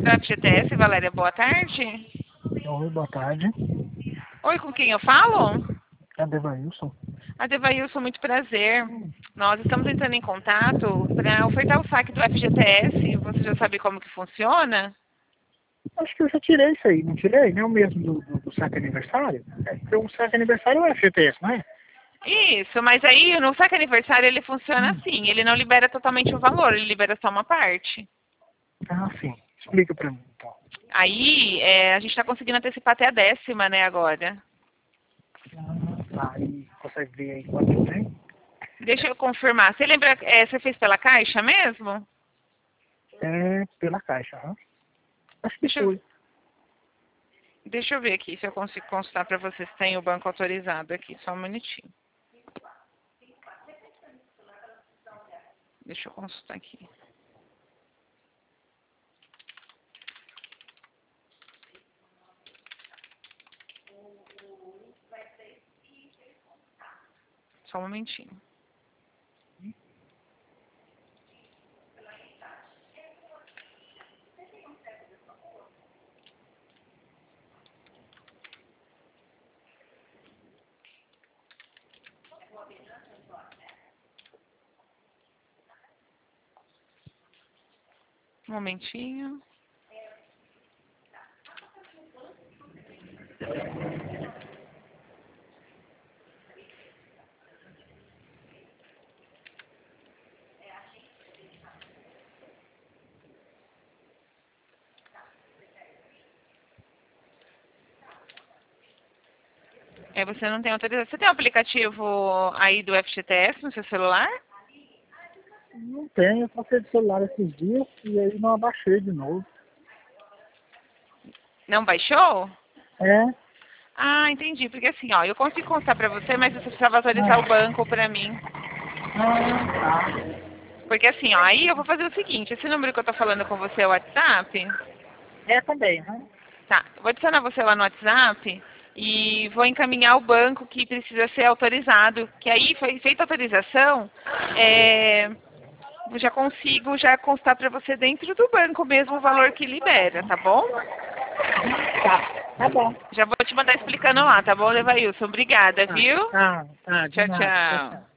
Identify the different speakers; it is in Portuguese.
Speaker 1: do FGTS, Valéria, boa tarde.
Speaker 2: Oi, boa tarde.
Speaker 1: Oi, com quem eu falo?
Speaker 2: É Devailson.
Speaker 1: Adevailson, muito prazer. Nós estamos entrando em contato para ofertar o saque do FGTS. Você já sabe como que funciona?
Speaker 2: Acho que eu já tirei isso aí, não tirei? Nem o mesmo do saque aniversário? Porque o saque aniversário é o FGTS, não é?
Speaker 1: Isso, mas aí no saque aniversário ele funciona assim, ele não libera totalmente o valor, ele libera só uma parte.
Speaker 2: Ah, sim. Explica pra mim, então.
Speaker 1: Aí a gente está conseguindo antecipar até a 10ª, né, agora.
Speaker 2: Tá, aí consegue ver aí quanto tem?
Speaker 1: Deixa eu confirmar. Você lembra, você fez pela Caixa mesmo?
Speaker 2: É pela Caixa, aham. Acho que
Speaker 1: Deixa eu,
Speaker 2: foi.
Speaker 1: deixa eu ver aqui se eu consigo consultar para você se tem o banco autorizado aqui, só um minutinho. Deixa eu consultar aqui. Só um momentinho. Um momentinho. Você não tem autorização. Você tem o aplicativo aí do FGTS no seu celular?
Speaker 2: Não tem, eu passei de celular esses dias e aí não abaixei de novo.
Speaker 1: Não baixou?
Speaker 2: É?
Speaker 1: Ah, entendi. Porque assim, ó, eu consigo contar para você, mas você precisava autorizar o banco para mim.
Speaker 2: Ah, tá.
Speaker 1: Porque assim, ó, aí eu vou fazer o seguinte, esse número que eu tô falando com você é o WhatsApp?
Speaker 2: É também, né?
Speaker 1: Tá, eu vou adicionar você lá no WhatsApp e vou encaminhar o banco que precisa ser autorizado. Que aí, foi feita a autorização, eu já consigo já constar para você dentro do banco mesmo o valor que libera, tá bom?
Speaker 2: Tá bom.
Speaker 1: Já vou te mandar explicando lá, tá bom, Levailson? Obrigada, viu?
Speaker 2: De
Speaker 1: Tchau,
Speaker 2: nada. Tchau,
Speaker 1: tchau.
Speaker 2: tchau.